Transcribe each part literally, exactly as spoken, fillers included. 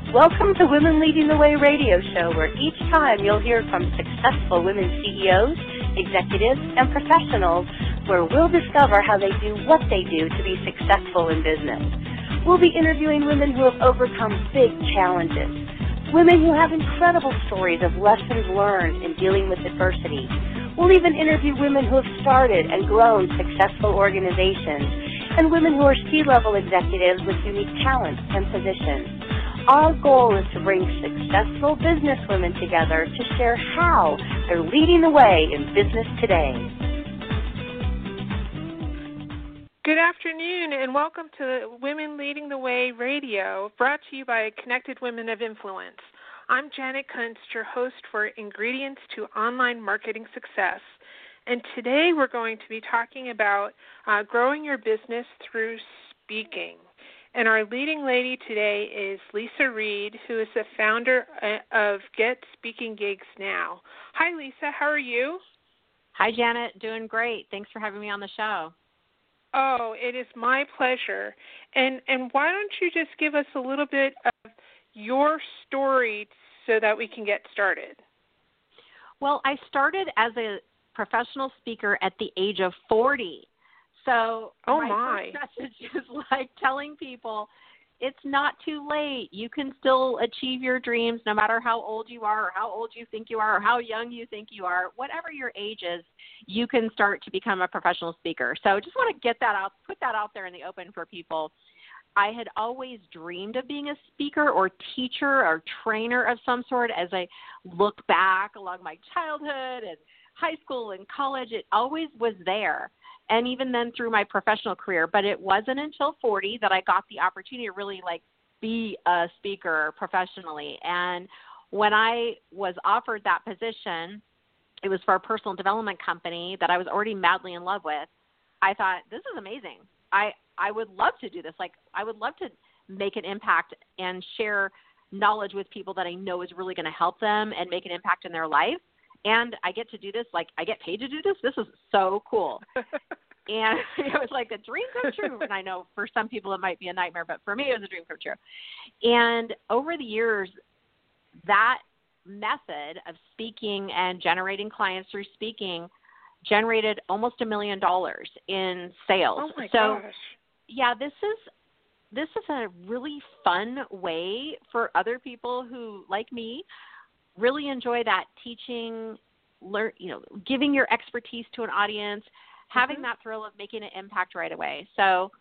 Welcome to Women Leading the Way radio show, where each time you'll hear from successful women C E Os, executives, and professionals, where we'll discover how they do what they do to be successful in business. We'll be interviewing women who have overcome big challenges, women who have incredible stories of lessons learned in dealing with adversity. We'll even interview women who have started and grown successful organizations, and women who are C-level executives with unique talents and positions. Our goal is to bring successful businesswomen together to share how they're leading the way in business today. Good afternoon, and welcome to Women Leading the Way radio, brought to you by Connected Women of Influence. I'm Janet Kunst, your host for Ingredients to Online Marketing Success. And today we're going to be talking about uh, growing your business through speaking. And our leading lady today is Lisa Reed, who is the founder of Get Speaking Gigs Now. Hi, Lisa. How are you? Hi, Janet. Doing great. Thanks for having me on the show. Oh, it is my pleasure. And and why don't you just give us a little bit of your story so that we can get started? Well, I started as a professional speaker at the age of forty. So oh my, my first message is like telling people it's not too late. You can still achieve your dreams no matter how old you are or how old you think you are or how young you think you are. Whatever your age is, you can start to become a professional speaker. So just want to get that out, put that out there in the open for people. I had always dreamed of being a speaker or teacher or trainer of some sort. As I look back along my childhood and high school and college, it always was there. And even then through my professional career. But it wasn't until forty that I got the opportunity to really like be a speaker professionally. And when I was offered that position, it was for a personal development company that I was already madly in love with. I thought, this is amazing. I, I would love to do this. Like, I would love to make an impact and share knowledge with people that I know is really going to help them and make an impact in their life. And I get to do this, like, I get paid to do this. This is so cool. And it was like a dream come true. And I know for some people it might be a nightmare, but for me it was a dream come true. And over the years, that method of speaking and generating clients through speaking generated almost a million dollars in sales. Oh my so, gosh. Yeah, this is this is a really fun way for other people who, like me, really enjoy that teaching, learn, you know, giving your expertise to an audience, having mm-hmm. that thrill of making an impact right away. So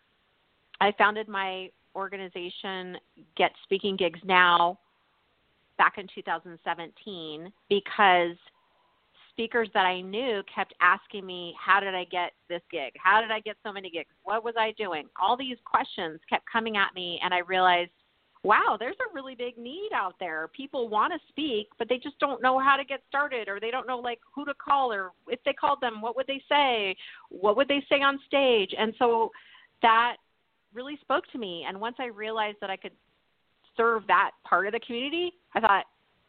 I founded my organization, Get Speaking Gigs Now, back in two thousand seventeen, because speakers that I knew kept asking me, how did I get this gig? How did I get so many gigs? What was I doing? All these questions kept coming at me, and I realized, wow, there's a really big need out there. People want to speak, but they just don't know how to get started, or they don't know like who to call, or if they called them, what would they say? What would they say on stage? And so that really spoke to me. And once I realized that I could serve that part of the community, I thought,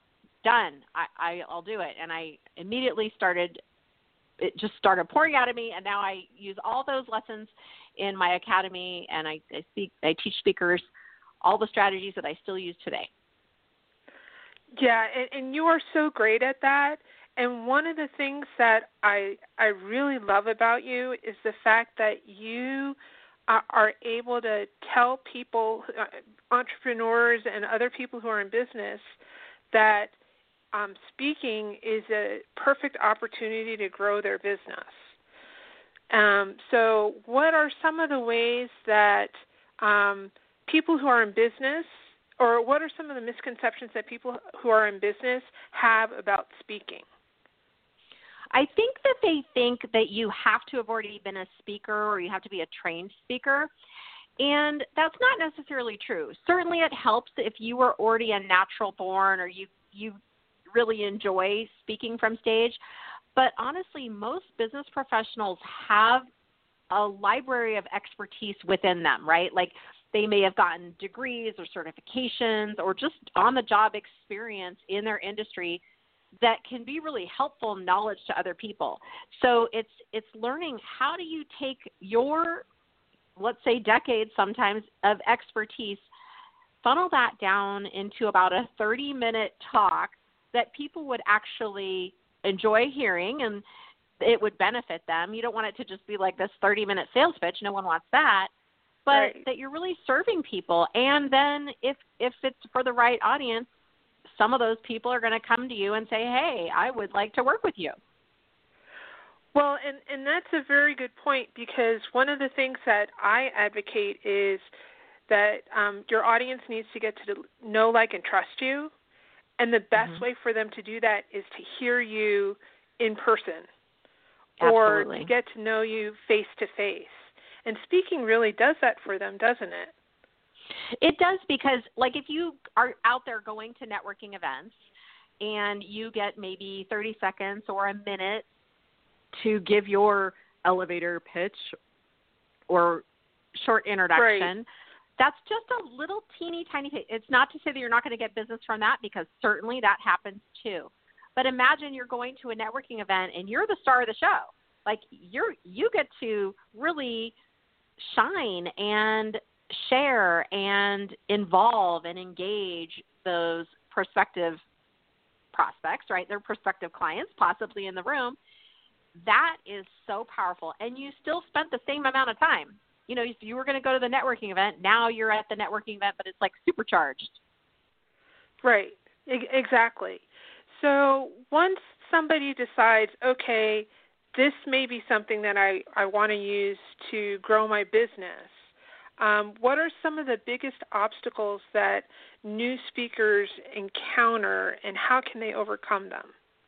done, I, I, I'll do it. And I immediately started, it just started pouring out of me. And now I use all those lessons in my academy, and I, I speak, I teach speakers all the strategies that I still use today. Yeah, and, and you are so great at that. And one of the things that I I really love about you is the fact that you are, are able to tell people, uh, entrepreneurs and other people who are in business, that um, speaking is a perfect opportunity to grow their business. Um, so what are some of the ways that um, people who are in business, or what are some of the misconceptions that people who are in business have about speaking? I think that they think that you have to have already been a speaker or you have to be a trained speaker, and that's not necessarily true. Certainly it helps if you were already a natural born or you, you really enjoy speaking from stage, but honestly, most business professionals have a library of expertise within them, right? Like, they may have gotten degrees or certifications or just on-the-job experience in their industry that can be really helpful knowledge to other people. So it's it's learning, how do you take your, let's say, decades sometimes of expertise, funnel that down into about a thirty-minute talk that people would actually enjoy hearing and it would benefit them. You don't want it to just be like this thirty-minute sales pitch. No one wants that. But right. that you're really serving people. And then if, if it's for the right audience, some of those people are going to come to you and say, hey, I would like to work with you. Well, and, and that's a very good point, because one of the things that I advocate is that um, your audience needs to get to know, like, and trust you. And the best mm-hmm. way for them to do that is to hear you in person. Absolutely. Or to get to know you face to face. And speaking really does that for them, doesn't it? It does, because, like, if you are out there going to networking events and you get maybe thirty seconds or a minute to give your elevator pitch or short introduction, right. that's just a little teeny tiny thing. It's not to say that you're not going to get business from that, because certainly that happens too. But imagine you're going to a networking event and you're the star of the show. Like, you're you get to really shine and share and involve and engage those prospective prospects, right? They're prospective clients possibly in the room. That is so powerful. And you still spent the same amount of time. You know, if you were going to go to the networking event, now you're at the networking event, but it's like supercharged. Right. E- exactly. So once somebody decides, okay, this may be something that I, I want to use to grow my business, um, what are some of the biggest obstacles that new speakers encounter, and how can they overcome them?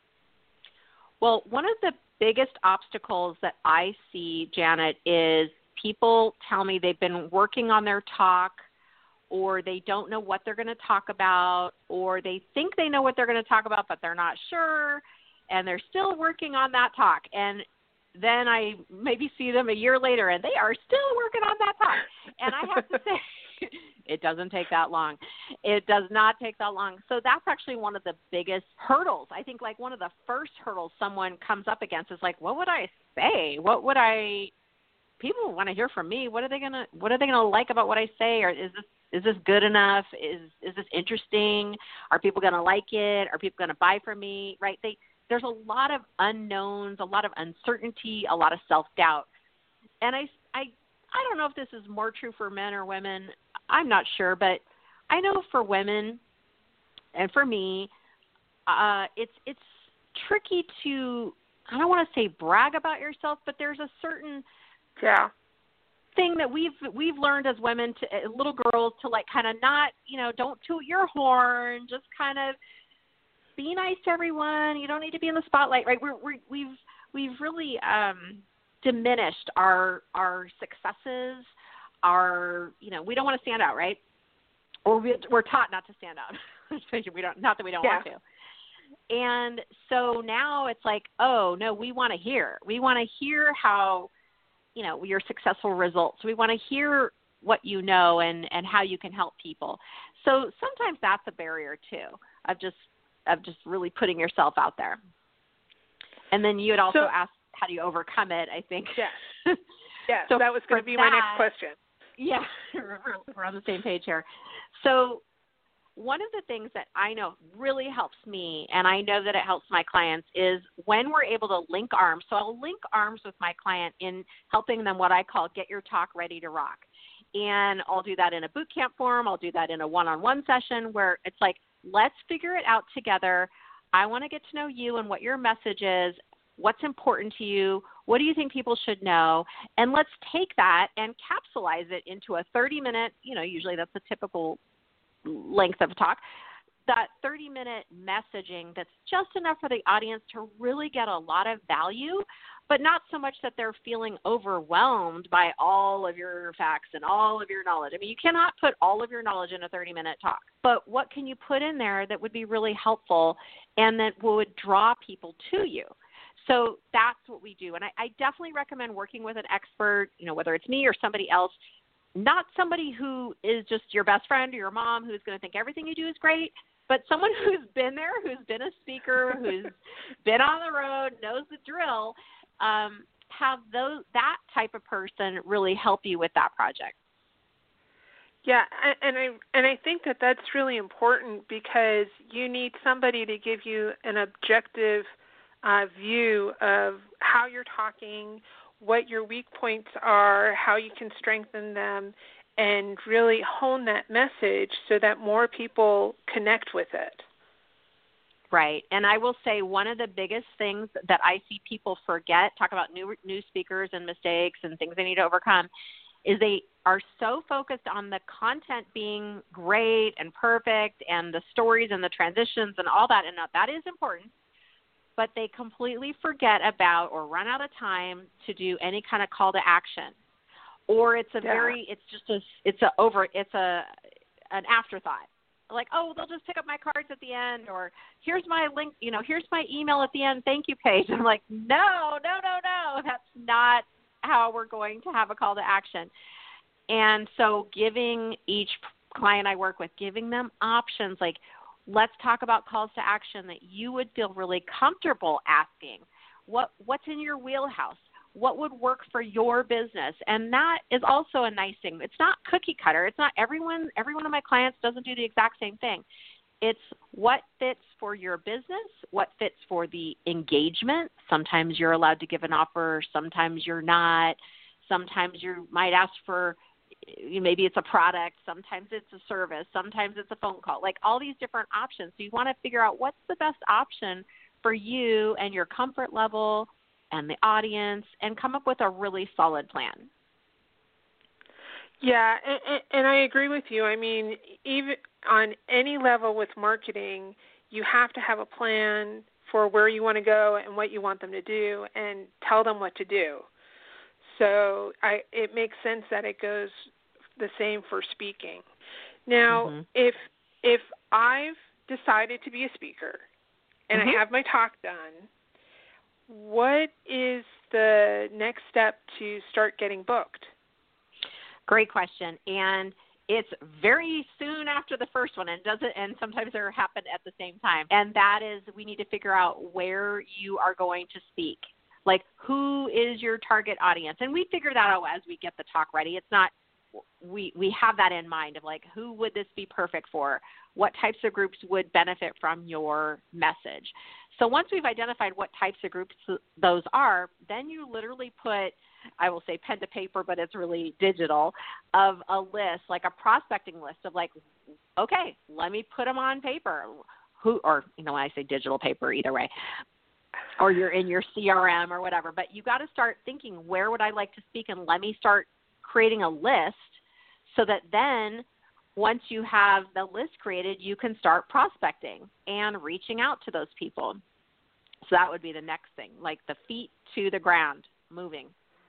Well, one of the biggest obstacles that I see, Janet, is people tell me they've been working on their talk, or they don't know what they're going to talk about, or they think they know what they're going to talk about, but they're not sure, and they're still working on that talk. And then I maybe see them a year later, and they are still working on that talk. And I have to say, it doesn't take that long. It does not take that long. So that's actually one of the biggest hurdles. I think, like, one of the first hurdles someone comes up against is like, what would I say? What would I – people want to hear from me. What are they going to – what are they going to like about what I say? Or is this Is this good enough? Is is this interesting? Are people going to like it? Are people going to buy from me? Right? They, there's a lot of unknowns, a lot of uncertainty, a lot of self-doubt. And I, I, I don't know if this is more true for men or women. I'm not sure. But I know for women and for me, uh, it's it's tricky to, I don't want to say brag about yourself, but there's a certain yeah. thing that we've we've learned as women, to uh, little girls, to like kind of not, you know, don't toot your horn, just kind of be nice to everyone. You don't need to be in the spotlight, right? We're, we're we've we've really um, diminished our our successes. Our, you know, we don't want to stand out, right? Or we, we're taught not to stand out. we don't, not that we don't yeah. want to. And so now it's like, oh no, we want to hear. We want to hear how, you know, your successful results. We want to hear what you know and, and how you can help people. So sometimes that's a barrier too, of just of just really putting yourself out there. And then you had also so, asked, how do you overcome it, I think. Yes. Yeah, so that was going to be that, my next question. Yeah, we're on the same page here. So one of the things that I know really helps me, and I know that it helps my clients, is when we're able to link arms. So I'll link arms with my client in helping them what I call get your talk ready to rock. And I'll do that in a boot camp form. I'll do that in a one-on-one session where it's like, let's figure it out together. I want to get to know you and what your message is, what's important to you, what do you think people should know, and let's take that and capsulize it into a thirty-minute, you know, usually that's the typical length of a talk, that thirty-minute messaging that's just enough for the audience to really get a lot of value, but not so much that they're feeling overwhelmed by all of your facts and all of your knowledge. I mean, you cannot put all of your knowledge in a thirty-minute talk, but what can you put in there that would be really helpful and that would draw people to you? So that's what we do. And I, I definitely recommend working with an expert, you know, whether it's me or somebody else, not somebody who is just your best friend or your mom who's going to think everything you do is great, but someone who's been there, who's been a speaker, who's been on the road, knows the drill, um, have those that type of person really help you with that project. Yeah, and I and I think that that's really important because you need somebody to give you an objective uh, view of how you're talking, what your weak points are, how you can strengthen them, and really hone that message so that more people connect with it. Right. And I will say one of the biggest things that I see people forget, talk about new new speakers and mistakes and things they need to overcome, is they are so focused on the content being great and perfect and the stories and the transitions and all that, and that is important, but they completely forget about or run out of time to do any kind of call to action. Or it's a yeah. very, it's just a, it's a over, it's a, an afterthought. Like, oh, they'll just pick up my cards at the end, or here's my link, you know, here's my email at the end, thank you page. I'm like, no, no, no, no, that's not how we're going to have a call to action. And so giving each client I work with, giving them options, like let's talk about calls to action that you would feel really comfortable asking. What what's in your wheelhouse? What would work for your business? And that is also a nice thing. It's not cookie cutter. It's not everyone, every one of my clients doesn't do the exact same thing. It's what fits for your business, what fits for the engagement. Sometimes you're allowed to give an offer. Sometimes you're not. Sometimes you might ask for, maybe it's a product. Sometimes it's a service. Sometimes it's a phone call. Like all these different options. So you want to figure out what's the best option for you and your comfort level and the audience, and come up with a really solid plan. Yeah, and, and I agree with you. I mean, even on any level with marketing, you have to have a plan for where you want to go and what you want them to do, and tell them what to do. So I, it makes sense that it goes the same for speaking. Now, mm-hmm. if if I've decided to be a speaker and mm-hmm. I have my talk done, what is the next step to start getting booked? Great question. And it's very soon after the first one, and does it, and sometimes they're happen at the same time. And that is, we need to figure out where you are going to speak. Like, who is your target audience? And we figure that out as we get the talk ready. It's not, we, we have that in mind of like, who would this be perfect for? What types of groups would benefit from your message? So once we've identified what types of groups those are, then you literally put, I will say pen to paper, but it's really digital, of a list, like a prospecting list of like, okay, let me put them on paper. Who, or, you know, when I say digital paper, either way, or you're in your C R M or whatever, but you got to start thinking, where would I like to speak? And let me start creating a list so that then once you have the list created, you can start prospecting and reaching out to those people. So that would be the next thing, like the feet to the ground, moving.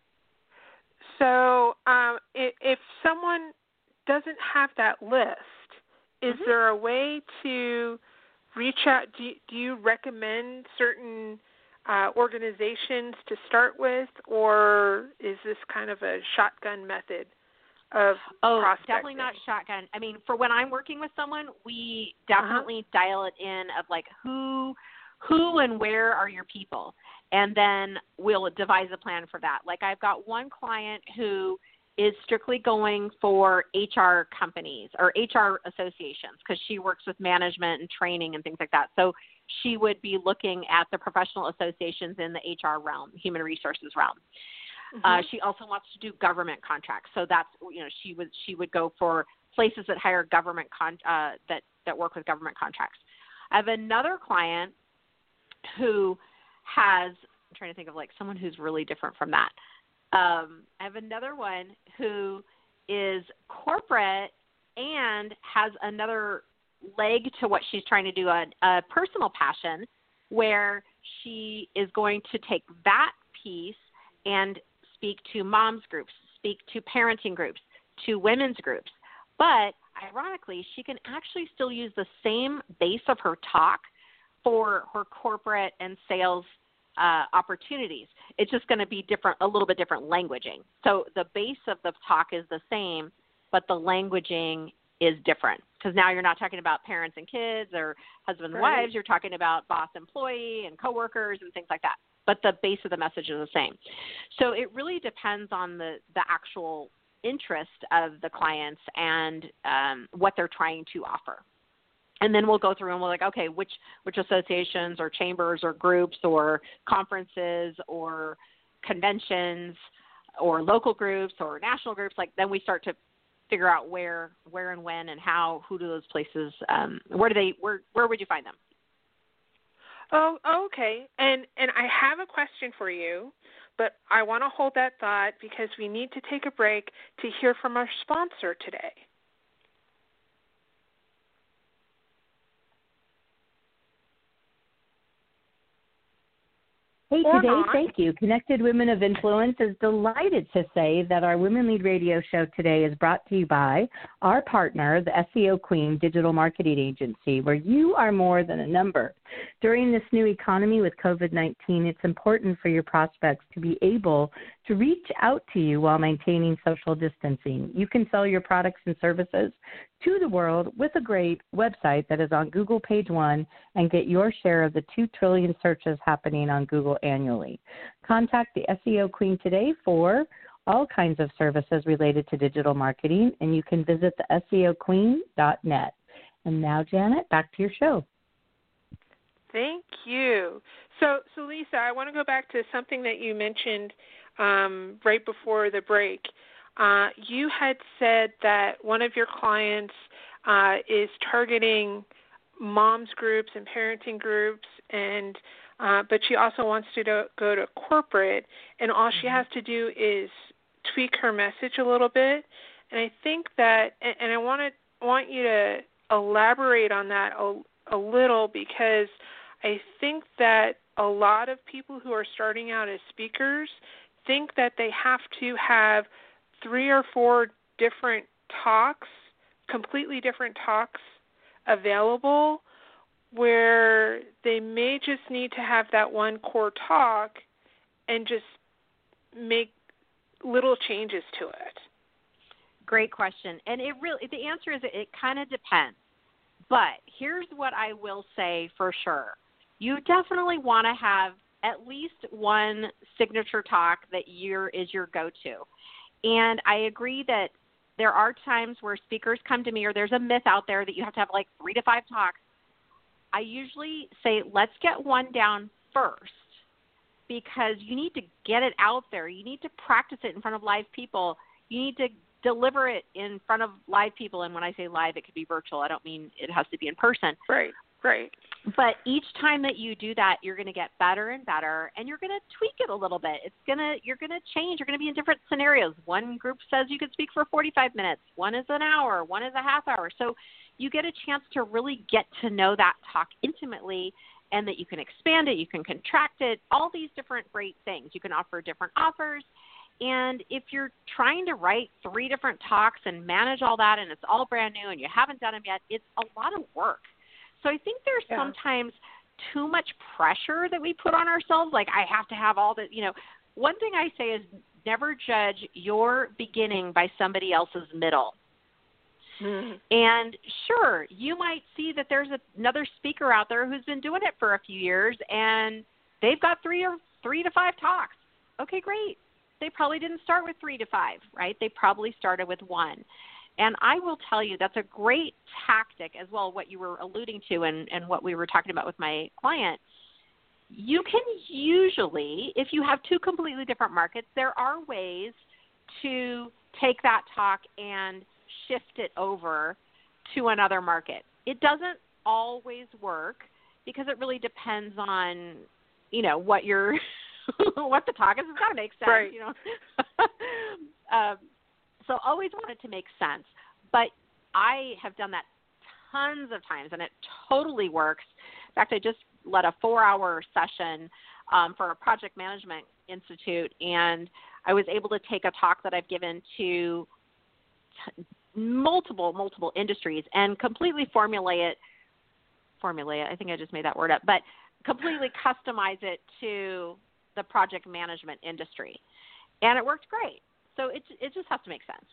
So um, if, if someone doesn't have that list, is mm-hmm. there a way to reach out? Do you, do you recommend certain uh, organizations to start with, or is this kind of a shotgun method? Of oh, definitely not shotgun. I mean, for when I'm working with someone, we definitely uh-huh. dial it in of like who, who and where are your people, and then we'll devise a plan for that. Like I've got one client who is strictly going for H R companies or H R associations because she works with management and training and things like that. So she would be looking at the professional associations in the H R realm, human resources realm. Mm-hmm. Uh, she also wants to do government contracts, so that's, you know, she would she would go for places that hire government con- uh, that that work with government contracts. I have another client who has, I'm trying to think of like someone who's really different from that. Um, I have another one who is corporate and has another leg to what she's trying to do, a, a personal passion, where she is going to take that piece and speak to moms groups, speak to parenting groups, to women's groups. But ironically, she can actually still use the same base of her talk for her corporate and sales uh, opportunities. It's just going to be different, a little bit different languaging. So the base of the talk is the same, but the languaging is different, because now you're not talking about parents and kids or husbands and right. wives. You're talking about boss employee and coworkers and things like that. But the base of the message is the same. So it really depends on the, the actual interest of the clients and um, what they're trying to offer. And then we'll go through and we're like, okay, which which associations or chambers or groups or conferences or conventions or local groups or national groups, like then we start to figure out where where and when and how, who do those places, um, where do they, where where would you find them? Oh, okay. And and I have a question for you, but I want to hold that thought because we need to take a break to hear from our sponsor today. Hey, Or today, not. thank you. Connected Women of Influence is delighted to say that our Women Lead Radio show today is brought to you by our partner, the S E O Queen Digital Marketing Agency, where you are more than a number. During this new economy with COVID nineteen, it's important for your prospects to be able to reach out to you while maintaining social distancing. You can sell your products and services to the world with a great website that is on Google page one and get your share of the two trillion searches happening on Google annually. Contact the S E O Queen today for all kinds of services related to digital marketing, and you can visit the S E O queen dot net. And now, Janet, back to your show. Thank you. So, so Lisa, I want to go back to something that you mentioned um, right before the break. Uh, you had said that one of your clients uh, is targeting moms groups and parenting groups, and uh, but she also wants to do, go to corporate, and all she has to do is tweak her message a little bit. And I think that, and, and I want to want you to elaborate on that a, a little, because I think that a lot of people who are starting out as speakers think that they have to have three or four different talks, completely different talks available, where they may just need to have that one core talk and just make little changes to it. Great question. And it really, the answer is it kind of depends. But here's what I will say for sure. You definitely want to have at least one signature talk that your is your go-to. And I agree that there are times where speakers come to me, or there's a myth out there that you have to have like three to five talks. I usually say, let's get one down first, because you need to get it out there. You need to practice it in front of live people. You need to deliver it in front of live people. And when I say live, it could be virtual. I don't mean it has to be in person. Right, right. But each time that you do that, you're going to get better and better, and you're going to tweak it a little bit. It's going to, you're going to change. You're going to be in different scenarios. One group says you could speak for forty-five minutes. One is an hour. One is a half hour. So you get a chance to really get to know that talk intimately, and that you can expand it, you can contract it, all these different great things. You can offer different offers. And if you're trying to write three different talks and manage all that, and it's all brand new and you haven't done them yet, it's a lot of work. So I think there's yeah. sometimes too much pressure that we put on ourselves. Like, I have to have all the, you know, one thing I say is never judge your beginning by somebody else's middle. Mm-hmm. And sure, you might see that there's a, another speaker out there who's been doing it for a few years, and they've got three or three to five talks. Okay, great. They probably didn't start with three to five, right? They probably started with one. And I will tell you, that's a great tactic as well, what you were alluding to and, and what we were talking about with my client. You can usually, if you have two completely different markets, there are ways to take that talk and shift it over to another market. It doesn't always work because it really depends on, you know, what your what the talk is. It's got to make sense, right. you know. um, so always want it to make sense. But I have done that tons of times, and it totally works. In fact, I just led a four-hour session um, for a project management institute, and I was able to take a talk that I've given to t- multiple, multiple industries and completely formulate it, formulate it, I think I just made that word up, but completely customize it to the project management industry. And it worked great. So it it just has to make sense.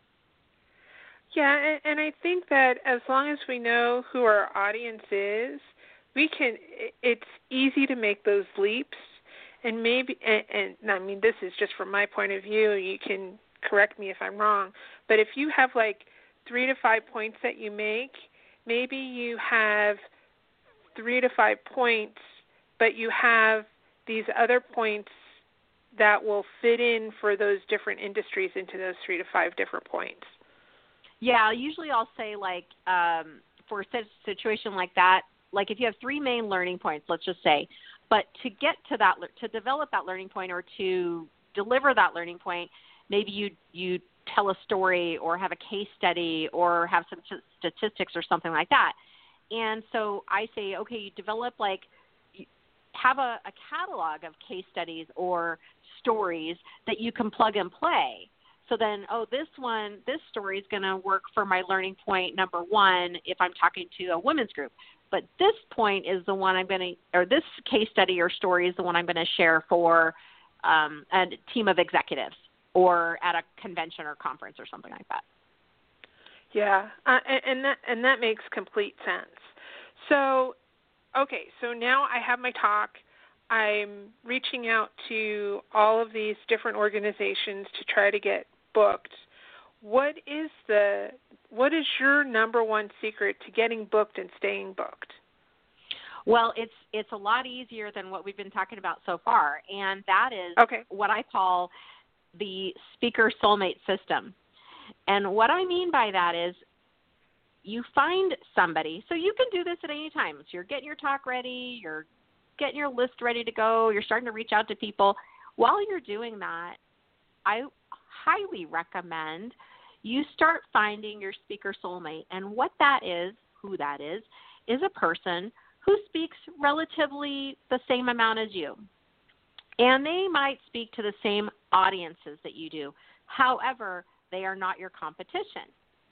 Yeah, and, and I think that as long as we know who our audience is, we can. It's easy to make those leaps, and maybe. And, and I mean, this is just from my point of view. You can correct me if I'm wrong, but if you have like three to five points that you make, maybe you have three to five points, but you have these other points that will fit in for those different industries into those three to five different points. Yeah, usually I'll say like um, for a situation like that, like if you have three main learning points, let's just say, but to get to that, to develop that learning point or to deliver that learning point, maybe you you tell a story or have a case study or have some t- statistics or something like that. And so I say, okay, you develop like, have a, a catalog of case studies or stories that you can plug and play. So then, oh, this one, this story is going to work for my learning point number one if I'm talking to a women's group. But this point is the one I'm going to, or this case study or story is the one I'm going to share for um, a team of executives or at a convention or conference or something like that. Yeah, uh, and, and that and that makes complete sense. So, okay, so now I have my talk. I'm reaching out to all of these different organizations to try to get booked. What is the what is your number one secret to getting booked and staying booked? Well, it's it's a lot easier than what we've been talking about so far, and that is okay. what I call the speaker soulmate system. And what I mean by that is you find somebody, so you can do this at any time. So you're getting your talk ready, you're getting your list ready to go, you're starting to reach out to people. While you're doing that, I highly recommend you start finding your speaker soulmate. And what that is, who that is, is a person who speaks relatively the same amount as you. And they might speak to the same audiences that you do. However, they are not your competition.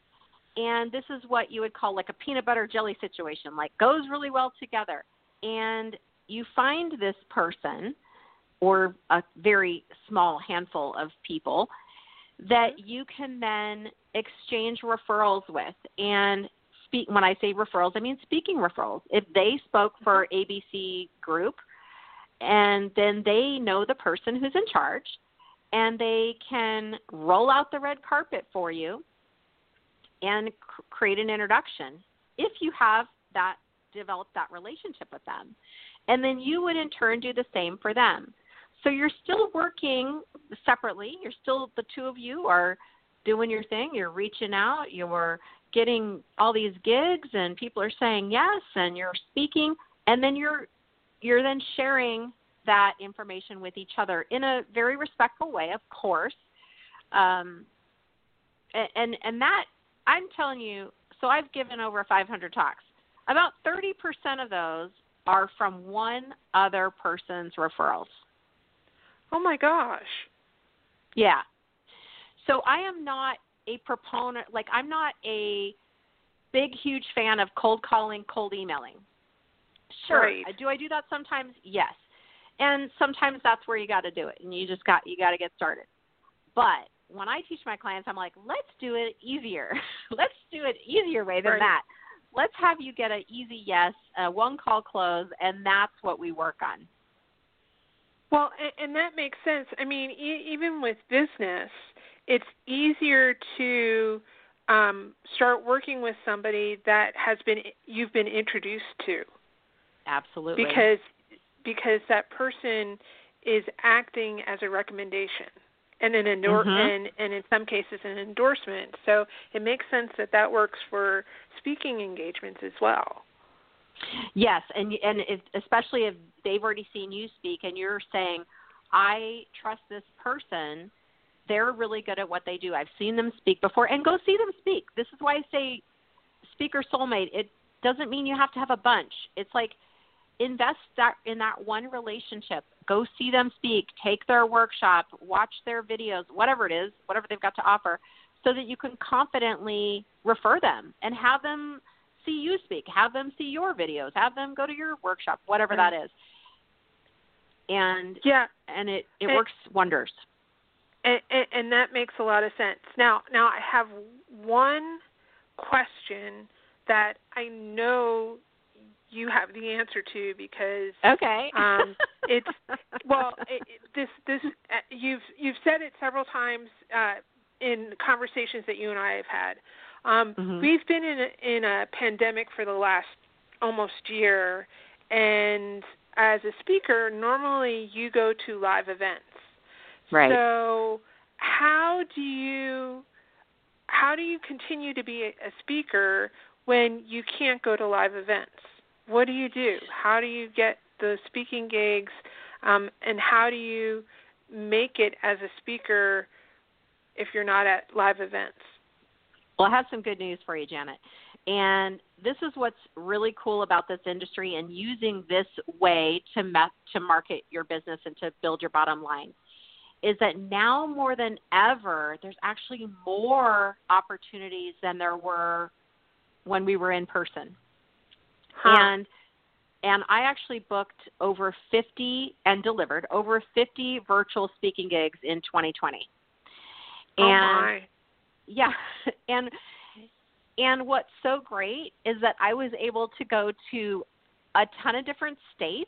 And this is what you would call like a peanut butter jelly situation, like goes really well together. And you find this person or a very small handful of people that you can then exchange referrals with. And speak, when I say referrals, I mean speaking referrals. If they spoke for A B C Group, and then they know the person who's in charge, and they can roll out the red carpet for you and c- create an introduction if you have that developed that relationship with them. And then you would in turn do the same for them. So you're still working separately. You're still, the two of you are doing your thing. You're reaching out. You're getting all these gigs and people are saying yes, and you're speaking. And then you're you're then sharing that information with each other in a very respectful way, of course. Um, and, and that, I'm telling you, so I've given over five hundred talks. About thirty percent of those are from one other person's referrals. Oh, my gosh. Yeah. So I am not a proponent, like I'm not a big, huge fan of cold calling, cold emailing. Sure. Right. Do I do that sometimes? Yes. And sometimes that's where you got to do it, and you just got you got to get started. But when I teach my clients, I'm like, let's do it easier. Let's do it easier way than right. that. Let's have you get an easy yes, a one-call close, and that's what we work on. Well, and, and that makes sense. I mean, e- even with business, it's easier to um, start working with somebody that has been you've been introduced to. Absolutely. Because because that person is acting as a recommendation and an endor- mm-hmm. and, and in some cases an endorsement. So it makes sense that that works for speaking engagements as well. Yes, and and if, especially if they've already seen you speak and you're saying, I trust this person, they're really good at what they do. I've seen them speak before, and go see them speak. This is why I say speaker soulmate. It doesn't mean you have to have a bunch. It's like invest that in that one relationship. Go see them speak, take their workshop, watch their videos, whatever it is, whatever they've got to offer, so that you can confidently refer them and have them see you speak, have them see your videos, have them go to your workshop, whatever right. that is. And yeah, and it, it and, works wonders. And, and, and that makes a lot of sense. Now, now I have one question that I know you have the answer to because okay, um, it's well, it, it, this this uh, you've you've said it several times uh, in conversations that you and I have had. Um, mm-hmm. We've been in a, in a pandemic for the last almost year, and as a speaker, normally you go to live events. Right. So how do you how do you continue to be a speaker when you can't go to live events? What do you do? How do you get the speaking gigs, um, and how do you make it as a speaker if you're not at live events? Well, I have some good news for you, Janet. And this is what's really cool about this industry and using this way to me- to market your business and to build your bottom line, is that now more than ever, there's actually more opportunities than there were when we were in person. Huh. And and I actually booked over fifty and delivered over fifty virtual speaking gigs in twenty twenty. Oh, and my. Yeah, and and what's so great is that I was able to go to a ton of different states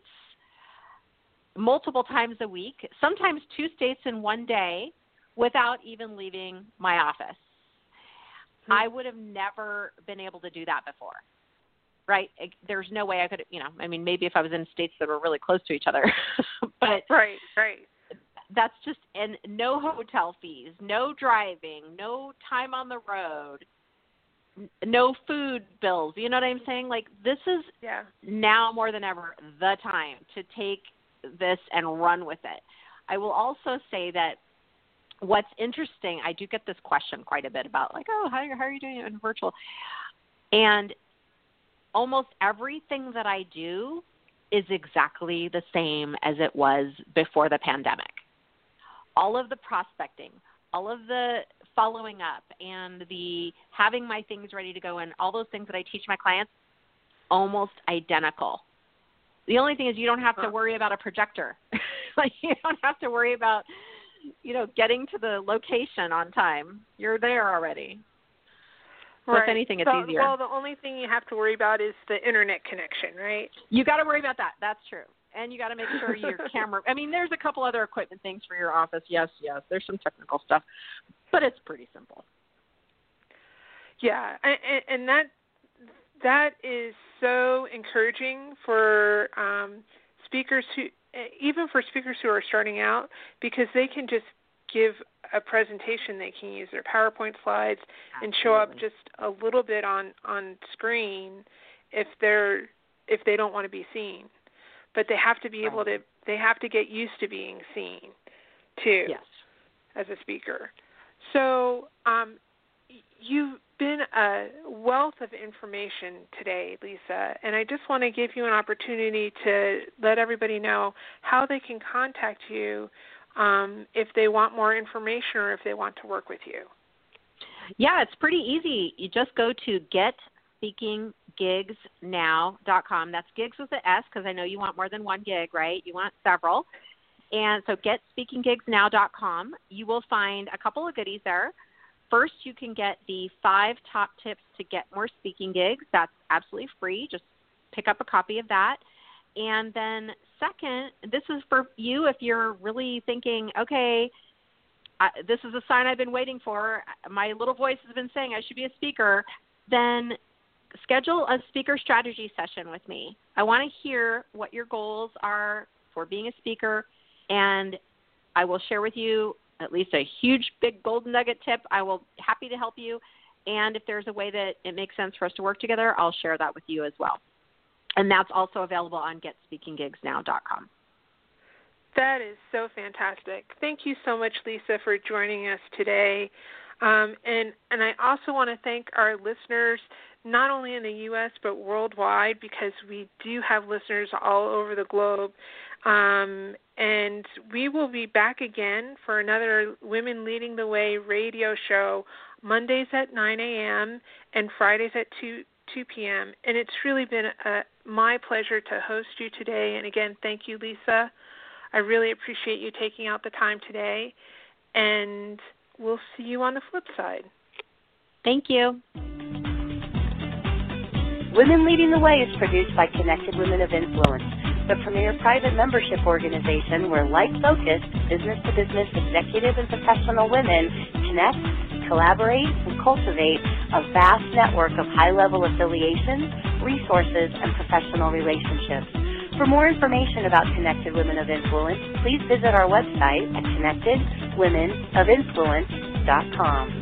multiple times a week, sometimes two states in one day, without even leaving my office. Mm-hmm. I would have never been able to do that before, right? There's no way I could, you know, I mean, maybe if I was in states that were really close to each other, but right, right. That's just, and no hotel fees, no driving, no time on the road, no food bills. You know what I'm saying? Like, this is yeah. now more than ever the time to take this and run with it. I will also say that what's interesting, I do get this question quite a bit about, like, oh, how, how are you doing it in virtual? And almost everything that I do is exactly the same as it was before the pandemic. All of the prospecting, all of the following up, and the having my things ready to go, and all those things that I teach my clients, almost identical. The only thing is you don't have to worry about a projector. Like, you don't have to worry about, you know, getting to the location on time. You're there already. So right. if anything, it's so, easier. Well, the only thing you have to worry about is the internet connection, right? You got to worry about that. That's true. And you got to make sure your camera, I mean, there's a couple other equipment things for your office. Yes, yes. There's some technical stuff, but it's pretty simple. Yeah. And, and that, that is so encouraging for um, speakers who, even for speakers who are starting out, because they can just give a presentation. They can use their PowerPoint slides and show up just a little bit on, on screen if they're, if they don't want to be seen. But they have to be able to, they have to get used to being seen, too, yes. as a speaker. So um, you've been a wealth of information today, Lisa, and I just want to give you an opportunity to let everybody know how they can contact you um, if they want more information or if they want to work with you. Yeah, it's pretty easy. You just go to get speaking gigs now dot com. That's gigs with an S, because I know you want more than one gig, right? You want several. And so get speaking gigs now dot com. You will find a couple of goodies there. First, you can get the five top tips to get more speaking gigs. That's absolutely free. Just pick up a copy of that. And then second, this is for you if you're really thinking, okay, I, this is a sign I've been waiting for. My little voice has been saying I should be a speaker. Then schedule a speaker strategy session with me. I want to hear what your goals are for being a speaker, and I will share with you at least a huge, big golden nugget tip. I will be happy to help you, and if there's a way that it makes sense for us to work together, I'll share that with you as well. And that's also available on get speaking gigs now dot com. That is so fantastic. Thank you so much, Lisa, for joining us today. Um, and, and I also want to thank our listeners, not only in the U S but worldwide, because we do have listeners all over the globe. Um, and we will be back again for another Women Leading the Way radio show, Mondays at nine a.m. and Fridays at two p.m. And it's really been a, my pleasure to host you today. And again, thank you, Lisa. I really appreciate you taking out the time today. And we'll see you on the flip side. Thank you. Women Leading the Way is produced by Connected Women of Influence. the premier private membership organization where like-focused, business-to-business executive and professional women connect, collaborate, and cultivate a vast network of high-level affiliations, resources, and professional relationships. For more information about Connected Women of Influence, please visit our website at connected women of influence dot com.